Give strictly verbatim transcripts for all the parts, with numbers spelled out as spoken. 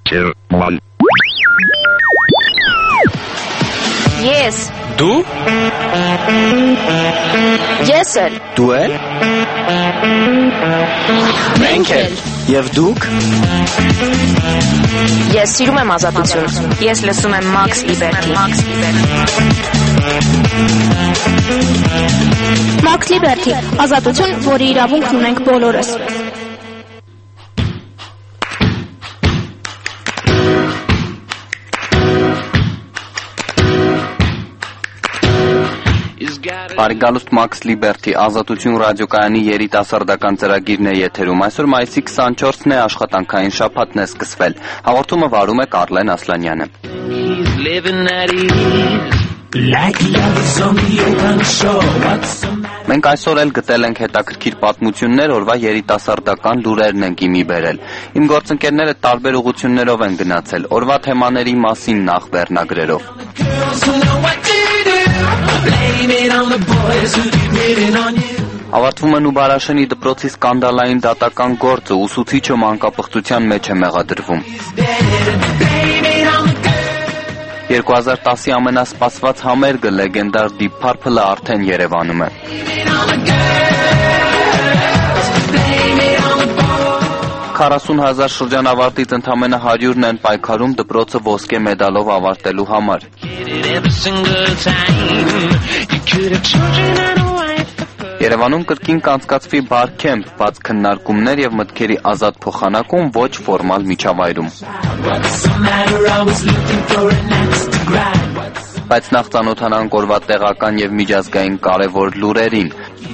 two, one. Yes. Դու? Ես էլ։ Դու էլ? Մենք էլ։ Եվ դուք? Ես սիրում եմ ազատություն։ Ես լսում եմ Max Liberty։ Max Liberty, ազատություն, որի իրավունքն ունենք բոլորս։ Բարեկալուստ Max Liberty, ազատություն ռադիոկայանի երիտասարդական ծրագիրն է եթերում։ Այսօր մայիսի քսանչորսն է, աշխատանքային շաբաթն է սկսվել։ Հաղորդումը վարում է Կարլեն Ասլանյանը։ Մենք այսօր էլ գտել ենք հետաքրքիր պատմություններ, օրվա երիտասարդական լուրերն ենք իմի բերել։ Իմ գործընկերները տարբեր ուղղություններով են գնացել, օրվա թեմաների մասին նախ վերնագրերով։ Ավարտվում է Նուբարաշենի դպրոցի սկանդալային դատական գործը, ուսուցիչը մանկապղծության մեջ է մեղադրվում։ երկու հազար տասի ամենասպասված համերգը լեգենդար Deep Purple-ը արդեն Երևանում է։ քառասուն հազար շրջանավարտից ընդամենը հարյուրն են պայքարում դպրոցը ոսկե մեդալով ավարտելու համար։ Երևանում կրկին կանցկացվի Բարքեմփ, բաց քննարկումներ եւ մտքերի ազատ փոխանակում ոչ ֆորմալ միջավայրում։ Բայց նախ ծանոթանանք օրվա տեղական եւ միջազգային կարևոր լուրերին։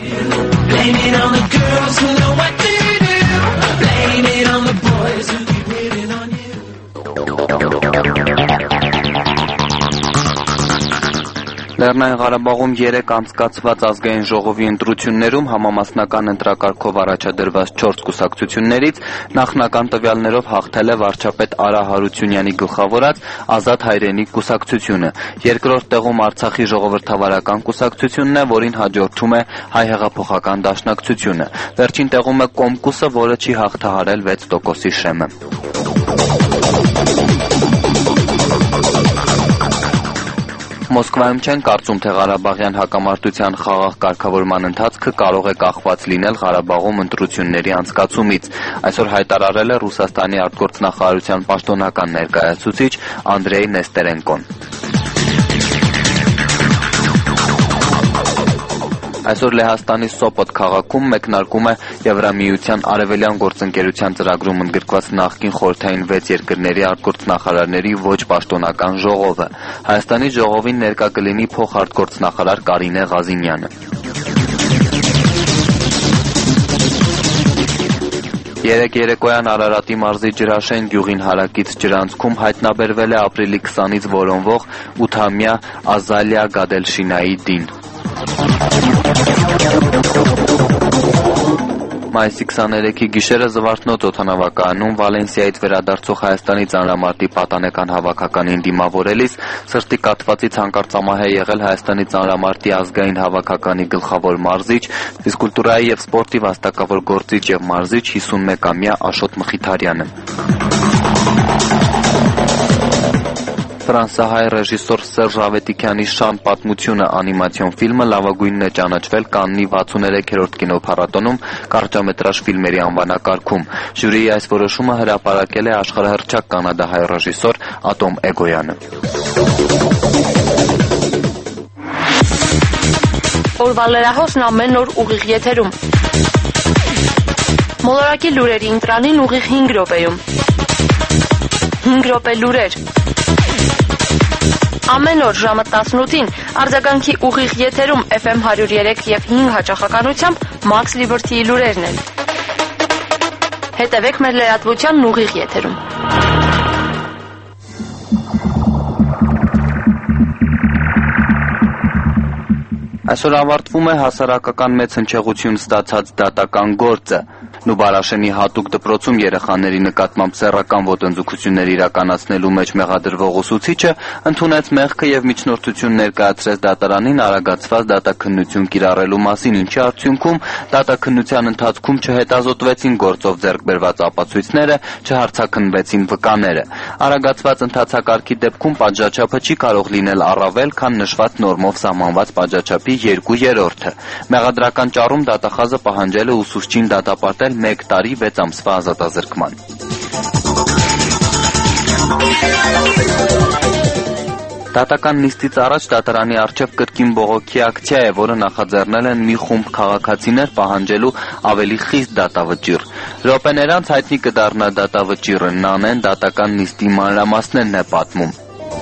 Լեռնային Ղարաբաղում երեք անցկացված ազգային ժողովի ընտրություններում համամասնական ընտրակարգով առաջադրված չորս կուսակցություններից նախնական տվյալներով հաղթել է վարչապետ Արա Հարությունյանի գլխավորած Ազատ հայրենիք կուսակցությունը։ Երկրորդ տեղում Արցախի ժողովրդավարական կուսակցությունն է, որին հաջորդում է Հայ հեղափոխական դաշնակցությունը։ Վերջին տեղում է Կոմկուսը, որը չի հաղթահարել վեց տոկոսի շեմը։ Մոսկվայում չեն կարծում, թե Ղարաբաղյան հակամարտության խաղաղ կարգավորման ընթացքը կարող է կախված լինել Ղարաբաղում ընտրությունների անցկացումից։ Այսօր հայտարարել է Ռուսաստանի արտգործնախարարության պաշտոնական ներկայացուցիչ Անդրեյ Նեստերենկոն։ Այսօր Լեհաստանի Սոպոտ քաղաքում մեկնարկում է Եվրամիության արևելյան գործընկերության ծրագրում ընդգրկված նախկին խորհրդային վեց երկրների արտգործնախարարների ոչ պաշտոնական ժողովը։ Հայաստանի ժողովին ներկա կլինի փոխարտգործնախարար Կարինե Ղազինյանը։ Երեկ երեկոյան Արարատի մարզի Ջրաշեն գյուղին հարակից ջրանցքում հայտնաբերվել է ապրիլի քսանից որոնվող ութամյա Ազալիա Գադելշինայի դին։ Մայիսի քսաներեքի գիշերը Զվարթնոց օդանավակայանում Վալենսիայից վերադարձող Հայաստանի ծանրամարտի պատանեկան հավաքականին դիմավորելիս սրտի կաթվածից հանկարծամահ է եղել Հայաստանի ծանրամարտի ազգային հավաքականի գլխավոր մարզիչ, ֆիզկուլտուրայի եւ սպորտի վաստակավոր գործիչ եւ մարզիչ հիսունմեկամյա Աշոտ Մխիթարյանը։ Ֆրանսահայ ռեժիսոր Սերժ Ավետիքյանի «Շան պատմությունը» անիմացիոն ֆիլմը լավագույնն է ճանաչվել Կաննի վաթսուներեքերորդ կինոփառատոնում կարճամետրաժ ֆիլմերի անվանակարգում։ Ժյուրիի այս որոշումը հրապարակել է աշխարհահռչակ կանադահայ ռեժիսոր Ատոմ Էգոյանը։ Օրվա լրահոսն ամեն օր ուղիղ եթերում։ Մոլորակի լուրերի ընտրանին ուղիղ հինգ րոպեում։ հինգ րոպե լուրեր։ Ամեն օր ժամը տասնութին արձագանքի ուղիղ եթերում Էֆ Էմ հարյուր երեք եւ հինգ հաճախականությամբ Max Liberty-ի լուրերն են։ Հետևեք մեր լրատվությանն ուղիղ եթերում։ Այսօր ավարտվում է հասարակական մեծ հնչեղություն ստացած դատական գործը։ Նուբարաշենի հատուկ դպրոցում երեխաների նկատմամբ սեռական ոտնձգություններ իրականացնելու մեջ մեղադրվող ուսուցիչը ընդունեց մեղքը եւ միջնորդություն ներկայացրեց դատարանին արագացված դատաքննություն կիրառելու մասին, ինչի արդյունքում դատաքննության ընթացքում չհետազոտվեցին գործով ձեռք բերված ապացույցները, չհարցաքննվեցին վկաները։ Արագացված ընթացակարգի դեպքում պատժաչափը չի կարող լինել առավել, քան նշված նորմով սահմանված պատժաչափի երկու երրորդը։ Մեղադրական ճառում դատախազը պահանջել է ուսուցչին դատապարտել մեկ տարի վեց ամսվա ազատազրկման։ Դատական նիստից առաջ դատարանի առջև կրկին բողոքի ակցիա է, որը նախաձեռնել են մի խումբ քաղաքացիներ պահանջելու ավելի խիստ դատավճիռ։ Րոպեներ անց հայտնի կդառնա դատավճիռը, Նանեն դատական նիստի մանրամասներն է պատմում։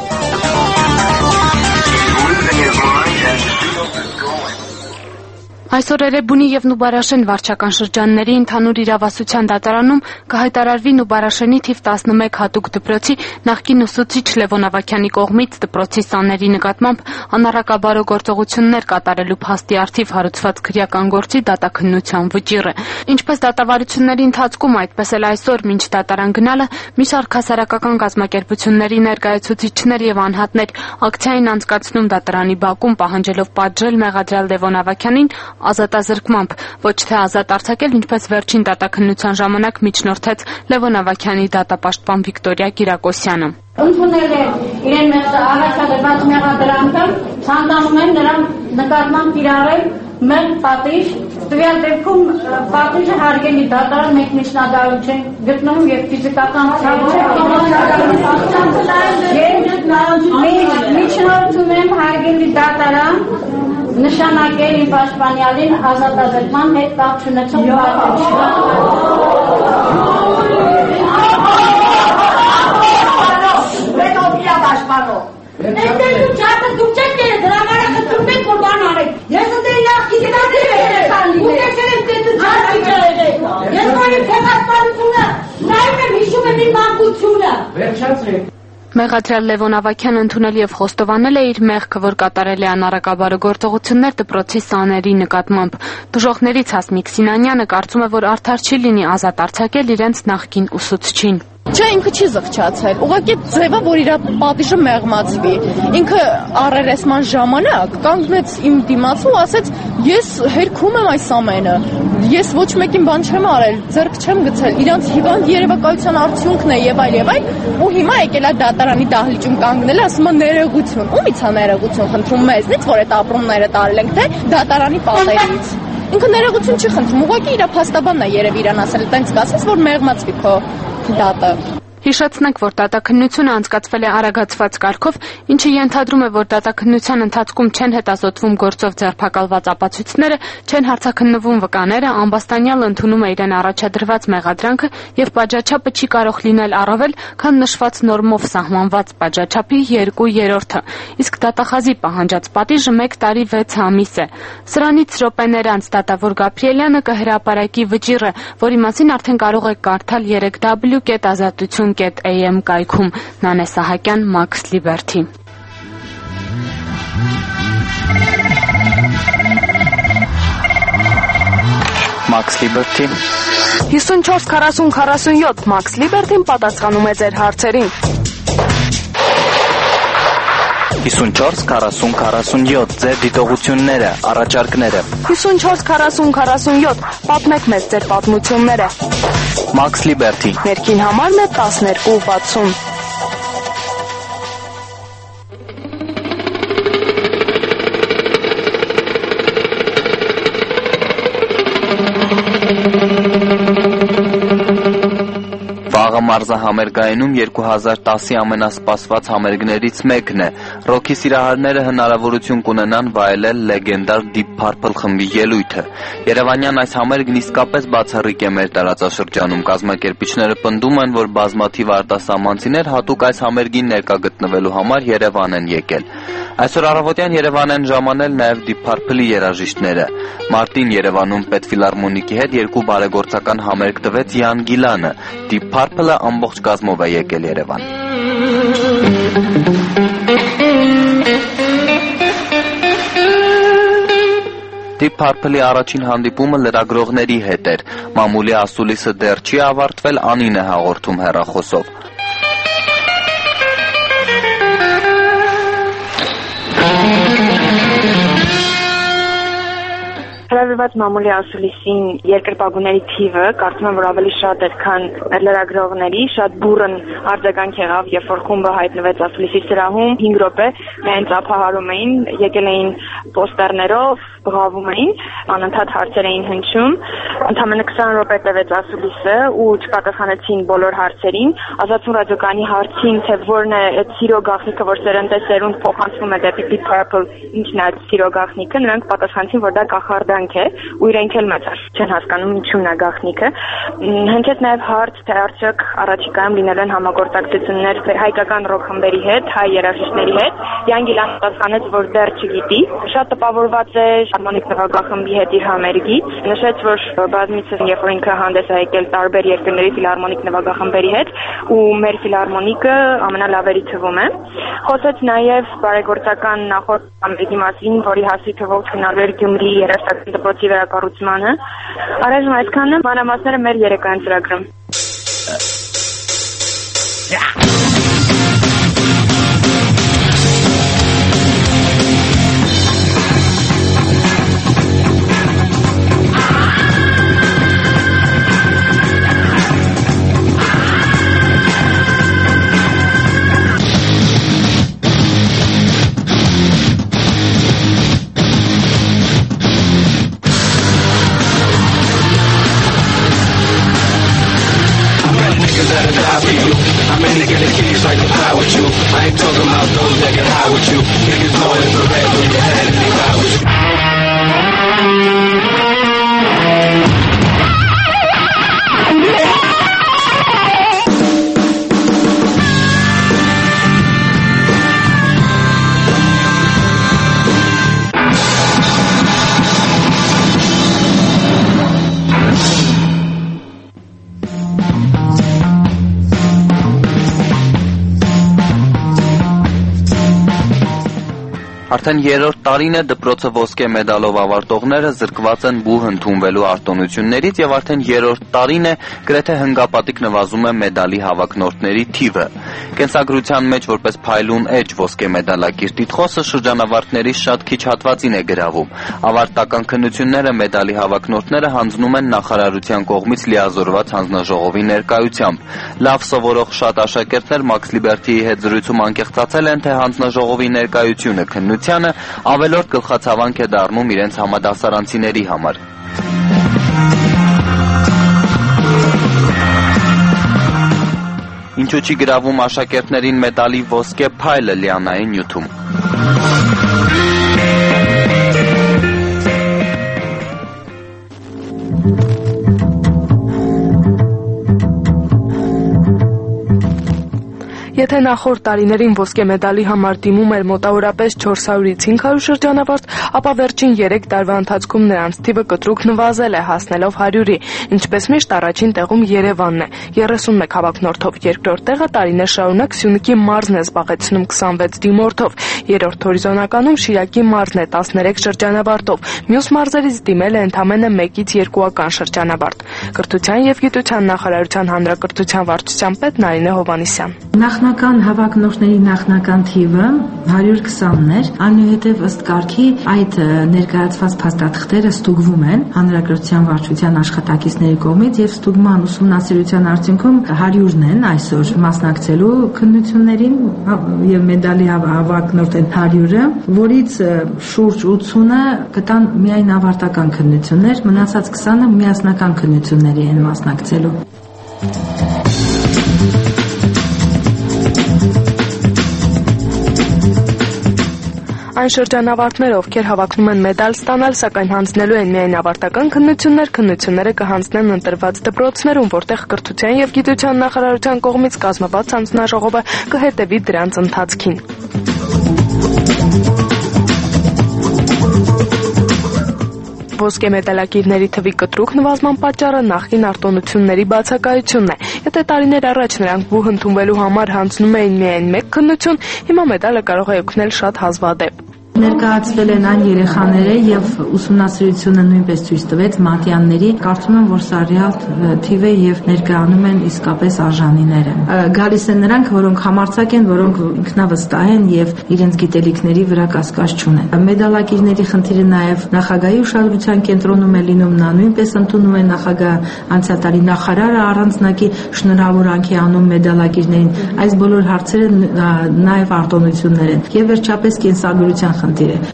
Այսօր Էրեբունի և Նուբարաշեն վարչական շրջանների ընդհանուր իրավասության դատարանում կհայտարարվի Նուբարաշենի թիվ տասնմեկ հատուկ դպրոցի նախկին ուսուցիչ Լևոն Ավագյանի կողմից դպրոցի սաների նկատմամբ անառակաբարո գործողություններ կատարելու փաստի առթիվ հարուցված քրեական գործի դատաքննության վճիռը։ Ինչպես դատավարությունների ընթացքում, այդպես էլ այսօր մինչ դատարան գնալը մի շարք հասարակական կազմակերպությունների ներկայացուցիչներ և անհատներ ակցիային անցկացնում դատարանի բակում, պահանջելով պատժել մեղադրյալ Լևոն Ավագյանին ազատազրկմամբ, ոչ թե ազատ արձակել, ինչպես վերջին դատաքննության ժամանակ միջնորդեց Լևոն Ավագյանի դատապաշտպան Վիկտորիա Կիրակոսյանը։ Ընդունել է իրեն առաջադրված մեղադրանքը, ցանկանում են նրան նկատմամբ կիրառել մեկ պատիժ, տվյալ դեպքում պատիժը հարգելի դատարան մեկ միջնադարություն գտնվում եւ ֆիզիկական միջնորդում եմ հարգելի դատարան նշանակել իմ պաշտպանյալին ազատազրկման հետ կապ չունեցող Εντέλους չարտը դուք չեք կերել, դրամարը խտրում եք, որ բան արեք։ Ես ընդերի նախ կիզիվատիվ եք երեխան լինել։ Ուք եկել եմ տետու չարտի կերել։ Ես որին փեղասպանությունը, նայում եմ, հիշում եմ իմ մանկությունը։ Վերջացրեք։ Մեղադրյալ Լևոն Ավագյանը ընդունել և խոստովանել է իր մեղքը, որ կատարել է անառակաբարո գործողություններ դպրոցի սաների նկատմամբ։ Դժոխներից Հասմիկ Սինանյանը կարծում է, որ արդար չի լինի ազատ արձակել իրենց նախկին ուսուցչին։ Չէ, ինքը չի զղջացել, ուղղակի ձևը, որ իր պատիժը մեղմացվի։ Ինքը առերեսման ժամանակ կանգնեց իմ դիմաց ու ասեց, ես հերքում եմ այս ամենը, ես ոչ մեկին բան չեմ արել, ձեռք չեմ գցել, իրանց հիվանդ երևակայության արդյունքն է եւ այլ եւ այլ, ու հիմա եկել է դատարանի դահլիճում կանգնել, ասում է ներողություն, ումից է ներողություն խնդրում մեզնից, որ այդ ապրումները տարել ենք, թե դատարանի պատերից։ Ինքը ներողություն չի խնդրում, ուղղակի իր փաստաբանն է երևի իրան ասել, տենց կասես, որ մեղմացվի քո դատը։ Հիշեցնենք, որ դատաքննությունը անցկացվել է արագացված կարգով, ինչը ենթադրում է, որ դատաքննության ընթացքում չեն հետազոտվում գործով ձերբակալված ապացույցները, չեն հարցաքննվում վկաները, ամբաստանյալը ընդունում է իրեն առաջադրված մեղադրանքը և պատժաչափը չի կարող լինել առավել, քան նշված նորմով սահմանված պատժաչափի երկու երրորդը, իսկ դատախազի պահանջած պատիժը մեկ տարի վեց ամիս է։ Սրանից րոպեներ անց դատավոր Գաբրիելյանը կհրապարակի վճիռը, որի մասին արդեն կարող եք կարդալ երեք w կետ ազատություն կետ a m կայքում։ Նանե Սահակյան, Max Liberty։ Max Liberty հիսունչորս քառասուն քառասունյոթ Max Liberty-ն պատասխանում է ձեր հարցերին։ հիսունչորս քառասուն քառասունյոթ ձեր դիտողությունները, առաջարկները։ հիսունչորս քառասուն քառասունյոթ պատմեք մեզ ձեր պատմությունները։ Max Liberty Ներքին համարն է տասներկու վաթսուն։ Վաղը մարզահամերգայինում երկու հազար տասի ամենասպասված համերգներից մեկն է։ Ռոքի սիրահարները հնարավորություն կունենան վայելել լեգենդար Deep Purple խմբի ելույթը։ Երևանյան այս համերգն իսկապես բացառիկ է մեր տարածաշրջանում։ Կազմակերպիչները պնդում են, որ բազմաթիվ արտասահմանցիներ հատուկ այս համերգին ներկա գտնվելու համար Երևան են եկել։ Այսօր առավոտյան Երևան են ժամանել նաև Deep Purple-ի երաժիշտները։ Մարտին Երևանում պետֆիլարմոնիկի հետ երկու բարեգործական համերգ տվեց Յան Գիլանը։ Deep Purple-ը ամբողջ կազմով է եկել Երևան։ Թիփ Փարփլի առաջին հանդիպումը լրագրողների հետ էր։ Մամուլի ասուլիսը դեռ չի ավարտվել, Անին է հաղորդում հեռախոսով։ Հրավիրված մամուլի ասուլիսին երկրպագուների թիվը կարծում եմ որ ավելի շատ էր, քան լրագրողների, շատ բուրըն արձագանք եղավ, երբ որ խումբը հայտնվեց ասուլիսի սրահում, հինգ րոպե միայն ծափահարում էին, եկել էին պոստերներով, բղավում էին, անընդհատ հարցեր էին հնչում, ընդամենը քսան րոպե տևեց ասուլիսը ու չպատասխանեցին բոլոր հարցերին, Ազատություն ռադիոկայանի հարցին, թե որն է այդ սիրո գաղտնիքը, որ սերնդեսերունդ փոխանցվում է դեպի Deep Purple, ինչն է այդ սիրո գաղտնիքը, նրանք պատասխանեցին, որ դա կախարդանք է, ու իրենք էլ մեծ չեն հասկանում ինչու՞մն է գաղտնիքը։ Հնչեց նաև հարց, թե արդյոք առաջիկայում լինելու են համագործակցություններ հայկական ռոք խմբերի հետ, հայ երաժիշտների հետ։ Յանգիլան պատասխանեց, որ դեռ չգիտի։ Շատ տպավորված է Հարմոնիկ նվագախմբի հետ իր համերգից։ Նշեց, որ բազմիցս երբ որ ինքը հանդես է եկել տարբեր երկրների ֆիլհարմոնիկ նվագախմբերի հետ, ու մեր ֆիլհարմոնիկը ամենալավերի թվում է։ Խոսեց նաև բարեգործական նախորդ համերգի մասին, որի հասի թվով գնալու էր Գյումրի երաժշտական դպրոցի վերակառուցմանը։ Առայժմ այսքանն է, մանրամասները մեր երեկոյան ծրագրում։ Արդեն երրորդ տարին է դպրոցը ոսկե մեդալով ավարտողները զրկված են բուհ ընդունվելու արտոնություններից եւ արդեն երրորդ տարին է գրեթե հնգապատիկ նվազում է մեդալի հավակնորդների թիվը։ Կենսագրության մեջ որպես փայլուն էջ ոսկե մեդալակիր տիտղոսը շրջանավարտների շատ քիչ հատվածին է գրավում։ Ավարտական քննությունները մեդալի հավակնորդները հանձնում են նախարարության կողմից լիազորված հանձնաժողովի ներկայությամբ։ Լավ սովորող շատ աշակերտներ Max Liberty-ի հետ զրույցում անկեղծացել են, թե հանձնաժողովի ներկայությունը քննությանը ավելորդ գլխացավանք է դառնում իրենց համադասարանցիների համար։ Ինչու չի գրավում աշակերտներին մեդալի ոսկե փայլը Լիանայի նյութում։ Եթե նախորդ տարիներին ոսկե մեդալի համար դիմում էր մոտավորապես չորս հարյուրից հինգ հարյուր շրջանավարտ, ապա վերջին երեք տարվա ընթացքում նրանց թիվը կտրուկ նվազել է, հասնելով հարյուրի, ինչպես միշտ առաջին տեղում Երևանն է, երեսունմեկ հավակնորդով, երկրորդ տեղը տարիներ շարունակ Սյունիքի մարզն է զբաղեցնում քսանվեց դիմորդով, երրորդ հորիզոնականում Շիրակի մարզն է տասներեք շրջանավարտով, մյուս մարզերից դիմել է ընդամենը մեկից երկուական շրջանավարտ։ Կրթության և գիտության նախարարության հանրակրթության վարչության պետ Նարինե Հովհաննիսյան։ Նախնական հավակնորդների նախնական թիվը հարյուր քսանն էր, այնուհետև ըստ կարգի այդ ներկայացված փաստաթղթերը ստուգվում են հանրակրթության վարչության աշխատակիցների կողմից եւ ստուգման ուսումնասիրության արդյունքում հարյուրն են այսօր մասնակցելու քննություններին եւ մեդալի հավակնորդ են հարյուրը, որից շուրջ ութսունը կտան միայն ավարտական քննություններ, մնացած քսանը միասնական քննությունների են մասնակցելու։ Այն շրջանավարտները, ովքեր հավակնում են մեդալ ստանալ, սակայն հանձնելու են միայն ավարտական քննություններ, քննությունները կհանձնեն ընտրված դպրոցներում, որտեղ կրթության և գիտության նախարարության կողմից կազմված հանձնաժողովը կհետևի դրանց ընթացքին։ Ոսկե մեդալակիրների թվի կտրուկ նվազման պատճառը նախկին արտոնությունների բացակայությունն է։ Եթե տարիներ առաջ նրանք բուհ ընդունվելու համար հանձնում էին միայն մեկ քննություն, հիմա մեդալը կարող է օգնել շատ հազվադեպ։ Ներկայացվել են այն երեխաները եւ ուսումնասիրությունը նույնպես ցույց տվեց մատյանների, կարծում եմ, որ սա ռեալ թիվ է եւ ներկայանում են իսկապես արժանիները։ Գալիս են նրանք, որոնք համարձակ են, որոնք ինքնավստահ են եւ իրենց գիտելիքների վրա կասկած չունեն։ Մեդալակիրների խնդիրը նաեւ նախագահի ուշադրության կենտրոնում է լինում, նա նույնպես ընդունում է նախագահ անցյալ տարի նախարարը առանձնակի շնորհավորանքի անում մեդալակիրներին։ Այս բոլոր հարցերը նաեւ արտոնություններ են եւ վերջապես կենսագրության խնդիր է։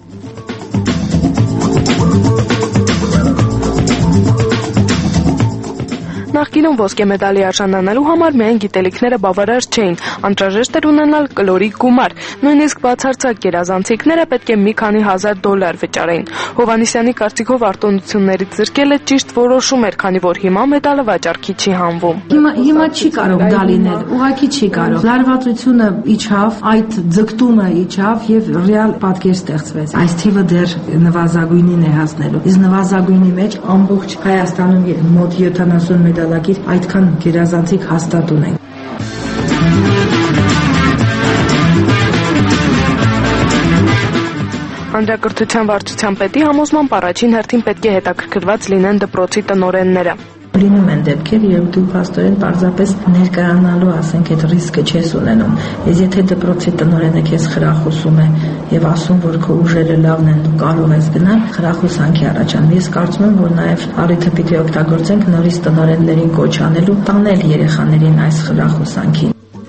Նախկինում ոսկե մեդալի արժանանալու համար միայն գիտելիքները բավարար չէին, անհրաժեշտ էր ունենալ կլորիկ գումար, նույնիսկ բացարձակ գերազանցիկները պետք է մի քանի հազար դոլար վճարեին։ Հովհաննիսյանի կարծիքով արտոնություններից զրկելը ճիշտ որոշում էր, քանի որ հիմա մեդալը վաճառքի չի հանվում։ Հիմա հիմա չի կարող դա լինել, ուղղակի չի կարող։ Լարվածությունը իջավ, այդ ձգտումը իջավ եւ ռեալ պատկեր ստեղծվեց։ Այս թիվը դեռ նվազագույնին է հասնելու։ Իսկ նվազագույնի մեջ ամբողջ Հայաստանում մոտ յոթանասուն մեդալ այդքան գերազանցիկ հաստատ ունենք։ Հանրակրթության վարչության պետի համոզմամբ առաջին հերթին պետք է հետաքրքրված լինեն դպրոցի տնօրենները։ Լինում են դեպքեր, երբ դու փաստորեն պարզապես ներկայանալու, ասենք, այդ ռիսկը չես ունենում։ Ես եթե դպրոցի տնօրենը քեզ խրախուսում է եւ ասում, որ քո ուժերը լավն են, դու կարող ես գնալ, խրախուսանքի առաջանում։ Ես կարծում եմ, որ նաեւ առիթը պիտի օգտագործենք նորից տնօրեններին կոչ անելու, տանել երեխաներին այս խրախուսանքին։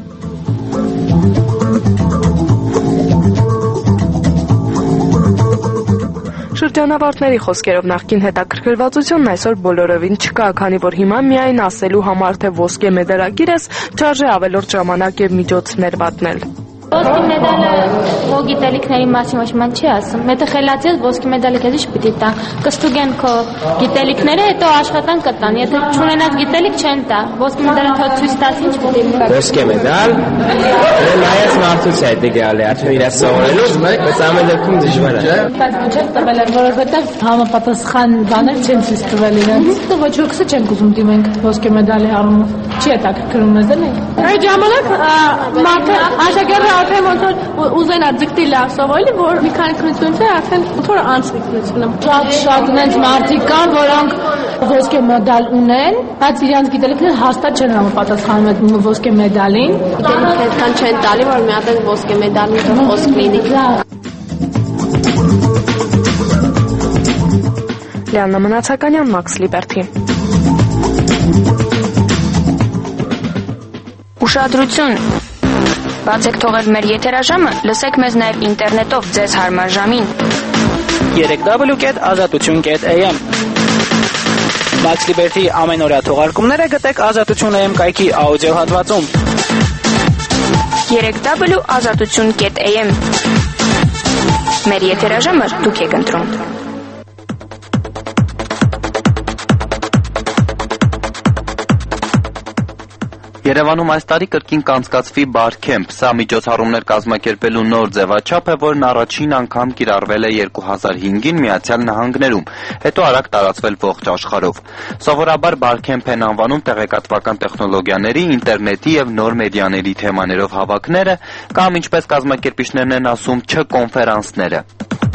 Շրջանավարտների խոսքերով նախկին հետաքրքրվածությունն այսօր բոլորովին չկա, քանի որ հիմա միայն ասելու համար, թե ոսկե մեդալակիր ես, չարժե ավելորդ ժամանակ եւ միջոցներ վատնել։ Ոսկի մեդալը ո գիտելիքների մասին ոչ ման չի ասում։ Եթե խելացի ես, ոսկի մեդալը քեզ ինչ պիտի տա։ Կստուգեն քո գիտելիքները, հետո աշխատանք կտան։ Եթե չունենաս գիտելիք չեն տա։ Ոսկի մեդալը թող ցույց տաս ինչ պիտի։ Ոսկի մեդալ նայած մարդուց է դե գալի, արդյոք իր սովորելուց, բայց ամեն դեպքում դժվար է։ Բայց ոչ էլ տվել է, որովհետև համապատասխան բաներ չեն ցույց տվել իրենց։ Դու ոչ ոքսը չենք ուզում դիմենք ոսկի մեդալի առումով։ Չի հետաքրքրում մեզ էլի։ Այդ ժամանակ մարդը աշակերտը արդեն ոնց որ ուզեն արձիկտի լավ սովորելի, որ մի քանի քննություններ արդեն որ անցնիկնությունը։ Շատ շատ նենց մարդիկ կան, որոնք ոսկե մեդալ ունեն, բայց իրենց գիտելիքները հաստատ չեն համապատասխանում այդ ոսկե մեդալին։ Գիտելիքը այդքան չեն տալի, որ մի հատ ոսկե մեդալի խոսք լինի։ Լիաննա Մնացականյան, Մաքս Լիբերթի։ Ուշադրություն։ Բացեք թողել մեր եթերաժամը, լսեք մեզ նաև ինտերնետով ձեզ հարմար ժամին։ երեք w կետ ազատություն կետ a m Մաքս Լիբերթի ամենօրյա թողարկումները գտեք ազատություն a m կայքի աուդիո հատվածում։ երեք w ազատություն կետ a m Մեր եթերաժամը դուք եք ընտրում։ Երևանում այս տարի կրկին կանցկացվի Բարքեմփ։ Սա միջոցառումներ կազմակերպելու նոր ձևաչափ է, որն առաջին անգամ կիրառվել է երկու հազար հինգին Միացյալ Նահանգներում, հետո արագ տարածվել ողջ աշխարհով։ Սովորաբար Բարքեմփ են անվանում տեղեկատվական տեխնոլոգիաների, ինտերնետի եւ նոր մեդիաների թեմաներով հավաքները, կամ ինչպես կազմակերպիչներն են ասում, չ-կոնֆերանսները։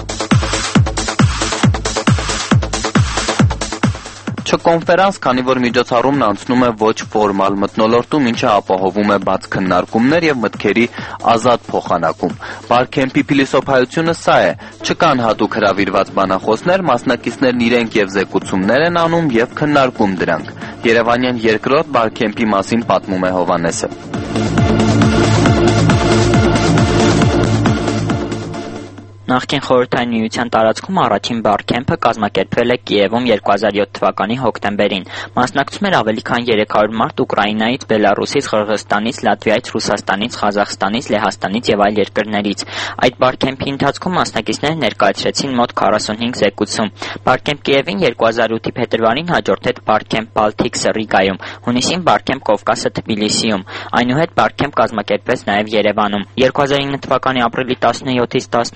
Չ-կոնֆերանս, քանի որ միջոցառումն անցնում է ոչ ֆորմալ մթնոլորտում, ինչը ապահովում է բաց քննարկումներ եւ մտքերի ազատ փոխանակում։ Բարքեմփի փիլիսոփայությունը սա է. չկան հատուկ հրավիրված բանախոսներ, մասնակիցներն իրենք եւ զեկուցումներ են անում եւ քննարկում դրանք։ Երևանյան երկրորդ Բարքեմփի մասին պատմում է Հովհաննեսը։ Նախկին խորհրդային միության տարածքում առաջին Բարքեմփը կազմակերպվել է Կիևում երկու հազար յոթ թվականի հոկտեմբերին։ Մասնակցում էր ավելի քան երեք հարյուր մարդ Ուկրաինայից, Բելարուսից, Қырғызստանից, Լատվիայից, Ռուսաստանից, Ղազախստանից, Լեհաստանից եւ այլ երկրներից։ Այդ Բարքեմփի ընթացքում մասնակիցները ներկայացրեցին մոտ քառասունհինգ զեկուցում։ Բարքեմփ Կիևին երկու հազար ութի փետրվարին հաջորդեց Բարքեմփ Բալթիքսը Ռիգայում, հունիսին Բարքեմփ Կովկասը Թբիլիսիում։ Այնուհետ Բարքեմփ կազմակերպվեց նաեւ Երևանում։ երկու հազար ինը թվականի ապրիլի տասնյոթից տասնինին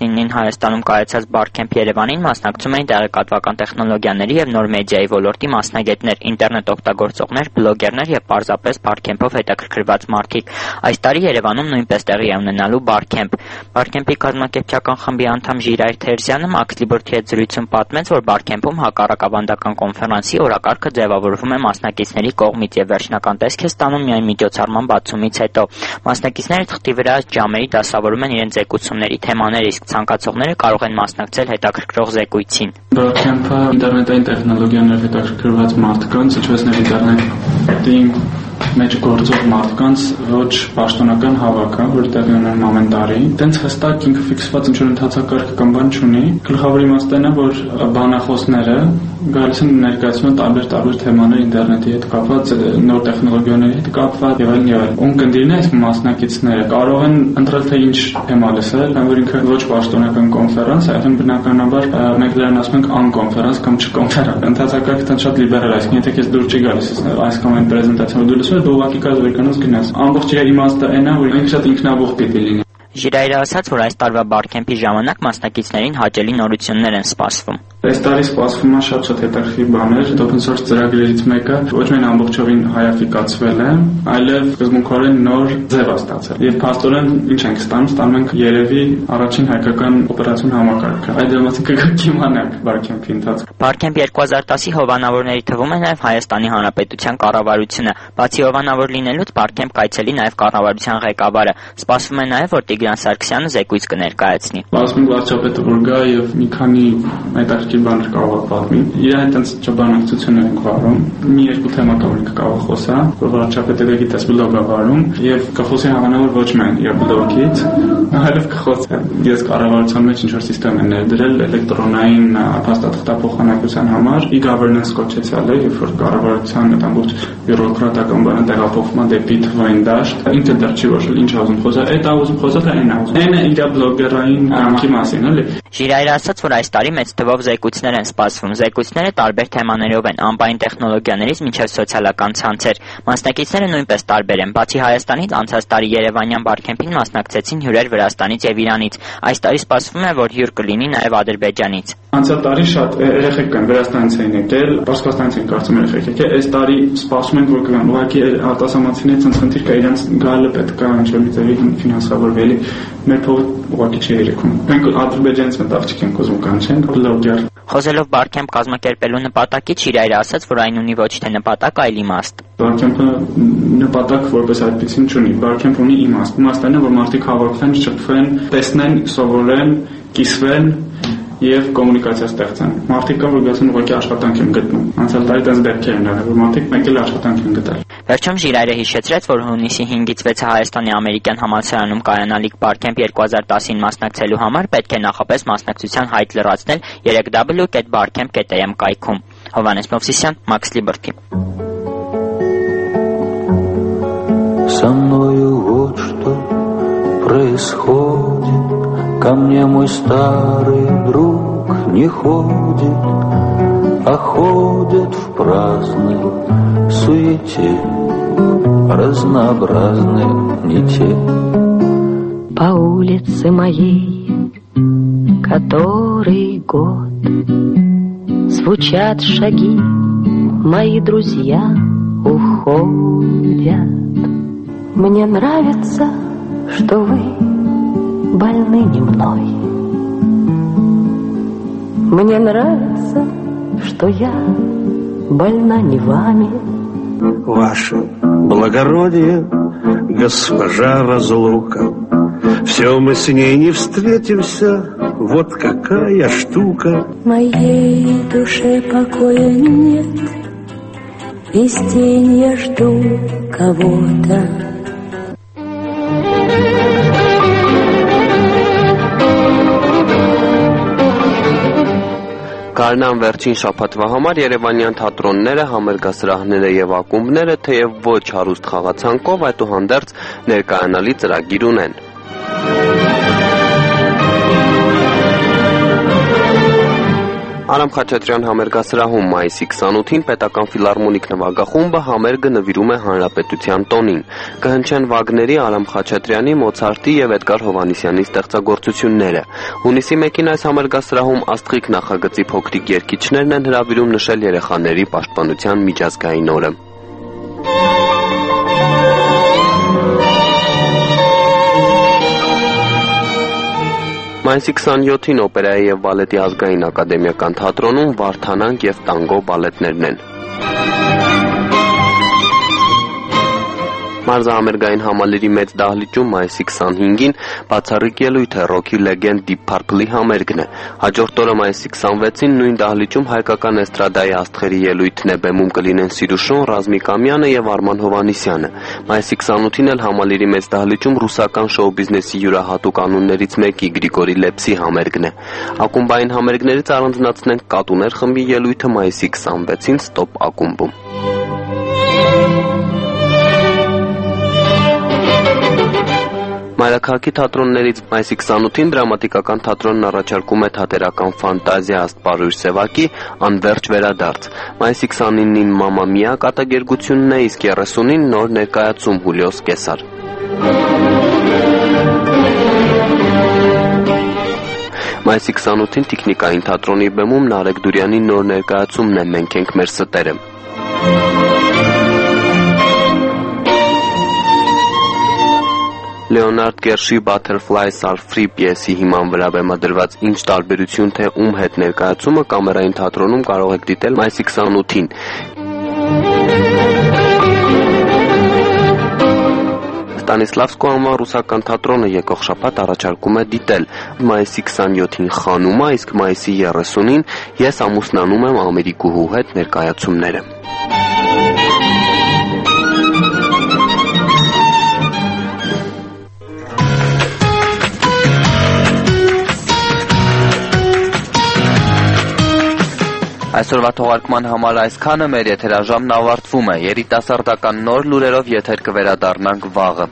Հայաստանում կայացած Բարքեմփ Երևանին մասնակցում էին տեղեկատվական տեխնոլոգիաների եւ նոր մեդիայի ոլորտի մասնագետներ, ինտերնետ օգտագործողներ, բլոգերներ եւ պարզապես Բարքեմփով հետաքրքրված մարդիկ։ Այս տարի Երևանում նույնպես տեղի է ունենալու Բարքեմփ։ Բարքեմփի կազմակերպչական խմբի անդամ Ժիրայր Թերզյանը Max Liberty հետ զրույցում պատմեց, որ Բարքեմփում հակառակաբանդական կոնֆերանսի օրակարգը ձևավորվում է մասնակիցների կողմից եւ վերջնական տեսք է ստանում միայն միջոցառման բացումից հետո։ Մասնակիցները թղթի վրա ժամերի դասավորում են իրենց զեկուցումների թեմաներ, իսկ ցանկացողները կարող են մասնակցել հետաքրքրող զեկույցին։ Բարքեմփը ինտերնետային տեխնոլոգիաներ հետաքրքրված մարդկանց, ինչպես նաև ինտերնետի մեջ գործող մարդկանց ոչ պաշտոնական հավաք է, որ տեղի ունենում ամեն տարի։ Տենց հստակ ինքը ֆիքսված ինչ-որ ընթացակարգ կամ բան չունի։ Գլխավոր իմաստն է, որ բանախոսները գալիս են ներկայացնում տարբեր-տարբեր թեմաներ ինտերնետի հետ կապված, նոր տեխնոլոգիաների հետ կապված եւ այլն եւ այլն։ Ունկնդիրն է այս մասնակիցները կարող են ընտրել թե ինչ թեմա լսել, կամ որ ինքը ոչ պաշտոնական կոնֆերանս է, այլ բնականաբար մենք դրան ասում ենք անկոնֆերանս կամ չկոնֆերանս։ Ընթացակարգը շատ լիբերալ է, այսինքն եթե քեզ դուր չի գալիս այս կամ այն պրեզենտացիան դու լսում ես, դու ուղղակի կարող ես գնաս գնաս։ Ամբողջ իր իմաստը այն է, որ ինքը շատ ինքնաբուխ պիտի լինի։ Ժիրայրը ասաց, որ այս տարվա Բարքեմփի ժամանակ մասնակիցներին հաճելի նորություններ են սպասվում։ Այս տարի սպասվում է շատ-շատ հետաքրքիր բաներ, open source ծրագրերից մեկը ոչ միայն ամբողջովին հայաֆիկացվել է, այլև սկզբունքորեն նոր ձև է ստացել։ Եվ փաստորեն ինչ ենք ստանում, ստանում ենք երևի առաջին հայկական օպերացիոն համակարգը։ Այդ դեպքում կգիմանանք Բարքեմփի ընթացքում։ Բարքեմփ երկու հազար տասի հովանավորների թվում է նաև Հայաստանի Հանրապետության կառավարությունը։ Բացի հովանավոր լինելուց Բարքեմփ կայցելի նաև կառավարության ղեկավարը։ Սպասվում է նաև, որ Տիգրան Սարգսյանը զեկույց կներկայացնի։ Սպասում վարչապետը որ գա եւ մի քանի հետաքրքիր բաներ կարող է պատմի։ Իր այդտենց ճաբանակցություններ ենք վարում։ Մի երկու թեմա կա, որ ինքը կարող է խոսա, որ վարչապետը գիտես բլոգ է վարում եւ կխոսի հավանաբար ոչ միայն իր բլոգից, այլև կխոսի ես կառավարության մեջ ինչ-որ սիստեմ են ներդրել էլեկտրոնային փաստաթղթափոխանակության համար, e-governance կոչեցյալ է, երբ որ կառավարության այդ ամբողջ բյուրոկրատական բանը տեղափոխվում է դեպի թվային դաշտ, ինքը դեռ չի որոշել ինչ ուզում խոսա, այդ ուզում խոսա թե այն ուզում։ Այն է իր բլոգերային կամքի մասին, էլի։ Ժիրայրը ասաց, որ այս տարի մեծ թվով զեկույցներ են սպասվում։ Զեկույցները տարբեր թեմաներով են՝ անպային տեխնոլոգիաներից մինչև սոցիալական ցանցեր։ Մասնակիցները նույնպես տարբեր են։ Բացի Հայաստանից, անցած տարի Երևանյան Բարքեմփին մասնակցեցին հյուրեր Վրաստանից եւ Իրանից։ Այս տարի սպասվում է, որ հյուր կլինի նաեւ Ադրբեջանից։ Անցյալ տարի շատ երեխեք կան Վրաստանից էին եկել, Պարսկաստանից են կարծում երեխեք եկել։ Այս տարի սպասում ենք, որ կգան։ Ուղղակի արտասահմանցիներից ցած խնդիր կա, իրենց գալը պետք է ինչ-որ մի ձևի ֆինանսավորվելի։ Մեր փողը ուղղակի չի երեքում։ Մենք Ադրբեջանից մտ աղջիկ ենք ուզում կանչենք, բլոգեր։ Խոսելով Բարքեմփ կազմակերպելու նպատակից, Ժիրայրը ասաց, որ այն ունի ոչ թե նպատակ, այլ իմաստ։ Բարքեմփը նպատակ որպես այդպեսին չունի։ Բարքեմփ ունի իմաստ։ Իմաստն է, որ մարդիկ հավաքվեն, շփվեն, տեսնեն, սովորեն, կիսվեն եւ կոմունիկացիա ստեղծեն։ Մարդիկ կան, որ գասեն ուղղակի աշխատանք են գտնում։ Անցյալ տարի դες դեպքեր են եղել, որ մարդիկ մեկ էլ աշխատանք են գտել։ Վերջում Ժիրայրը հիշեցրեց, որ հունիսի հինգից վեցը Հայաստանի ամերիկյան համալսարանում կայանալիք Բարքեմփ երկու հազար տասին մասնակցելու համար պետք է նախապես մասնակցության հայտ լրացնել three w dot barkemp dot a m կայքում։ Հովհաննես Մովսիսյան, Max Liberty։ Со мною вот что происходит. Ко мне мой старый друг не ходит, а ходит в праздной суете, разнообразной не те. По улице моей, который год, звучат шаги, мои друзья уходят. Мне нравится, что вы больны не мной. Мне нравится, что я больна не вами. Ваше благородие, госпожа Разлука, все мы с ней не встретимся, вот какая штука. Моей душе покоя нет, весь день я жду кого-то. Գարնան վերջին շաբաթվա համար երևանյան թատրոնները, համերգասրահները եւ ակումբները թեև ոչ հարուստ խաղացանկով, այդուհանդերձ ներկայանալի ծրագիր ունեն։ Արամ Խաչատրյան համերգասրահում մայիսի քսանութին պետական ֆիլհարմոնիկ նվագախումբը համերգը նվիրում է հանրապետության տոնին։ Կհնչեն Վագների, Արամ Խաչատրյանի, Մոցարտի եւ Էդգար Հովհաննիսյանի ստեղծագործությունները։ Հունիսի մեկին այս համերգասրահում Աստղիկ նախագծի փոքրիկ երգիչներն են հրավիրում նշել երեխաների պաշտպանության միջազգային օրը։ Մայիսի քսանյոթին օպերայի եւ բալետի ազգային ակադեմիական թատրոնում Վարդանանք եւ տանգո բալետներն են։ Մարզահամերգային համալիրի մեծ դահլիճում մայիսի քսանհինգին բացառիկ ելույթ է ռոքի լեգենդ Դիփ Փարքլի համերգն է։ Հաջորդ օրը մայիսի քսանվեցին նույն դահլիճում հայկական էստրադայի աստղերի ելույթն է, բեմում կլինեն Սիրուշոն, Ռազմիկ Ամյանը եւ Արման Հովհաննիսյանը։ Մայիսի քսանութին էլ համալիրի մեծ դահլիճում ռուսական շոու բիզնեսի յուրահատուկ անուններից մեկի Գրիգորի Լեպսի համերգն է։ Ակումբային համերգներից առանձնացնենք Կատուներ խմբի ելույթը մայիսի քսանվեցին Ստոպ ակումբում։ Մայրաքաղաքի թատրոններից մայիսի քսանութին դրամատիկական թատրոնն առաջարկում է թատերական ֆանտազիա Աստպարույր Սևակի Անվերջ վերադարձ։ Մայիսի քսանինին Մամա Միա կատակերգությունն է, իսկ երեսունին նոր ներկայացում Հուլիոս Կեսար։ Մայիսի քսանութին Տիկնիկային թատրոնի բեմում Նարեկ Դուրյանի նոր ներկայացումն է Մենք ենք մեր ստերը։ Լեոնարդ Գերշի Butterflies are free պիեսի հիման վրա բեմադրված Ինչ տարբերություն թե ում հետ ներկայացումը կամերային թատրոնում կարող եք դիտել մայիսի քսանութին։ Ստանիսլավսկու անվան ռուսական թատրոնը եկող շաբաթ առաջարկում է դիտել մայիսի քսանյոթին Խանումա, իսկ մայիսի երեսունին Ես ամուսնանում եմ Ամերիկուհու հետ ներկայացումները։ Այսօրվա թողարկման համար այսքանը, մեր եթերաժամն ավարտվում է, երիտասարդական նոր լուրերով եթեր կվերադառնանք վաղը։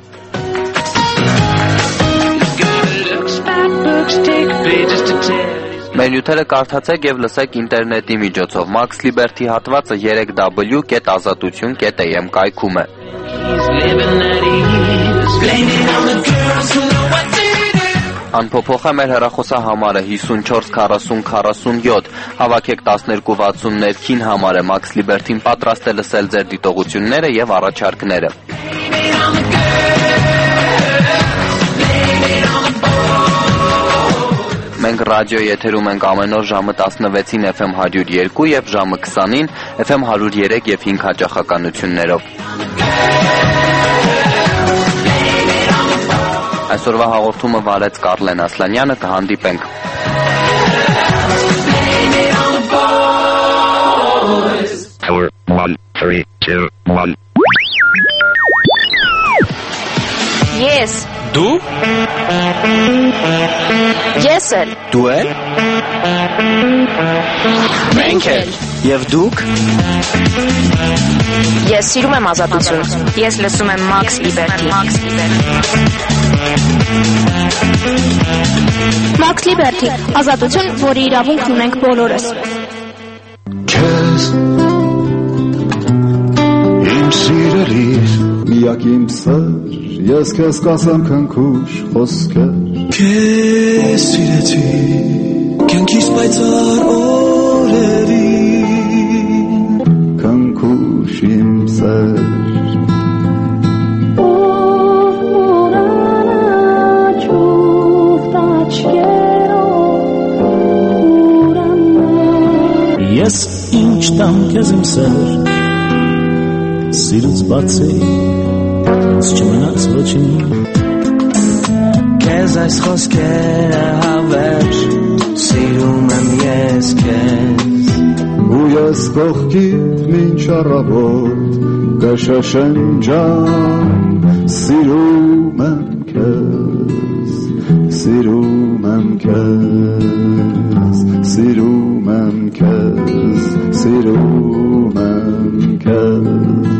Մեր նյութերը կարդացեք և լսեք ինտերնետի միջոցով, Max Liberty հատվածը երեք w կետ ազատություն կետ am կայքում է։ Անփոփոխ է մեր հեռախոսահամարը հիսունչորս քառասուն քառասունյոթ, հավաքեք տասներկու վաթսուն ներքին համարը, Max Liberty-ն պատրաստ է լսել ձեր դիտողությունները և առաջարկները։ Մենք ռադիոյի եթերում ենք ամեն օր ժամը տասնվեցին Էֆ Էմ հարյուր երկու և ժամը քսանին Էֆ Էմ հարյուր երեք և հինգ հաճախականություններով։ Այսօրվա հաղորդումը վարեց Կարլեն Ասլանյանը, կհանդիպենք։ one, three, two, one. Ես Դու Ես էլ Դու էլ Մենք էլ Եվ դուք Ես սիրում եմ ազատություն Ես լսում եմ Max Liberty Max Liberty ազատություն, որի իրավունքն ունենք բոլորս Քեզ Իմ սիրելիս Միակ իմ սեր Ես քեզ կասեմ քնքուշ խոսքեր Քեզ սիրեցի Կյանքիս պայծառ օրերի Քնքուշ իմ սեր Ով մորանաչով տաչկերով ուրաններ Ես ինչ տամ քեզ իմ սեր Սիրուց բացի Չմնաց ոչինչ Քեզ այս խոսքերը հավերժ Սիրում եմ ես քեզ Ու ես կողքիդ մինչ առավոտ կշշնջամ Սիրում եմ քեզ Սիրում եմ քեզ Սիրում եմ քեզ Սիրում եմ քեզ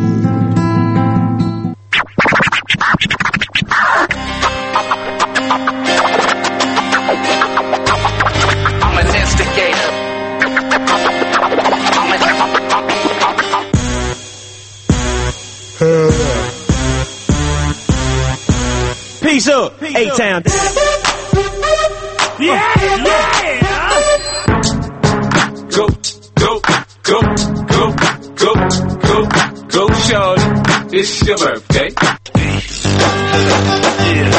I'm an instigator. up, A-Town. Yeah, yeah. Go, go, go, go, go, go, go, shorty. It's your birthday. Yeah.